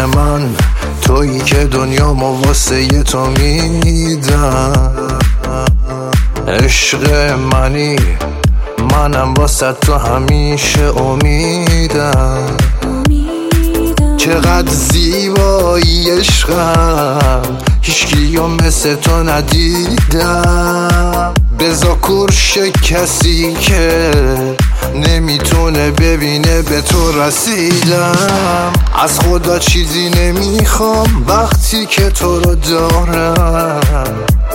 من تویی که دنیامو واسه تو میدم. عشق منی منم واسه تو همیشه امیدم. چقدر زیبایی عشقم هیچکیو مثل تو ندیدم. بزا کورش کسی که نمیتونه ببینه به تو رسیدم. از خدا چیزی نمیخوام وقتی که تو رو دارم.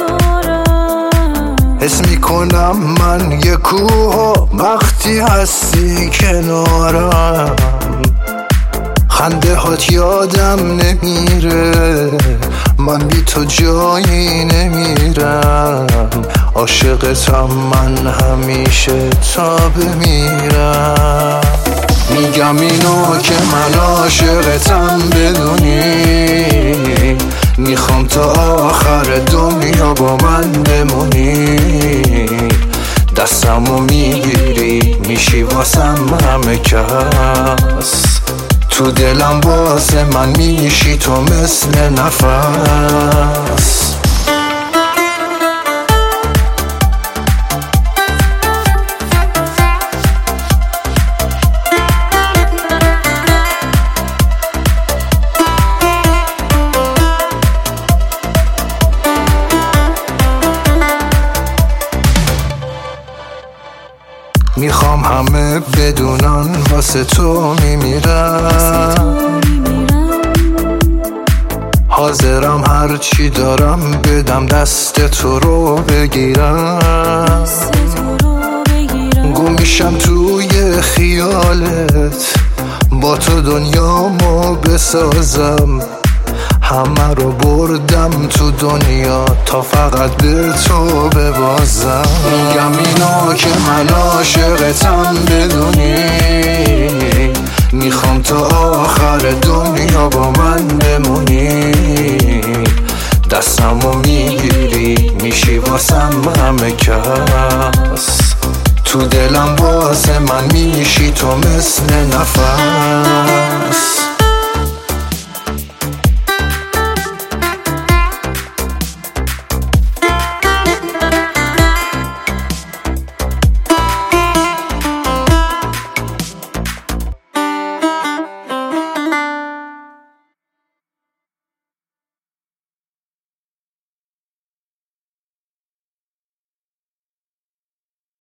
حس میکنم من یه کوه وقتی هستی کنارم. خنده هات یادم نمیره من بی تو جایی نمیرم. عاشقتم من همیشه تا بمیرم. میگم اینو که من عاشقتم بدونی. میخوام تا آخر دنیا با من بمونی. دستمو میگیری میشی واسم همه کس. تو دلم واسه من میشی تو مثل نفس. میخوام همه بدونن واسه تو میمیرم. حاضرم هر چی دارم بدم دست تو رو بگیرم. گم میشم توی خیالت با تو دنیامو بسازم. همه رو بردم تو دنیا تا فقط به تو ببازم. میگم اینو که من عاشقتم بدونی. میخوام تا آخر دنیا با من بمونی. دستمو میگیری میشی واسم همه کس. تو دلم واسه من میشی تو مثل نفس.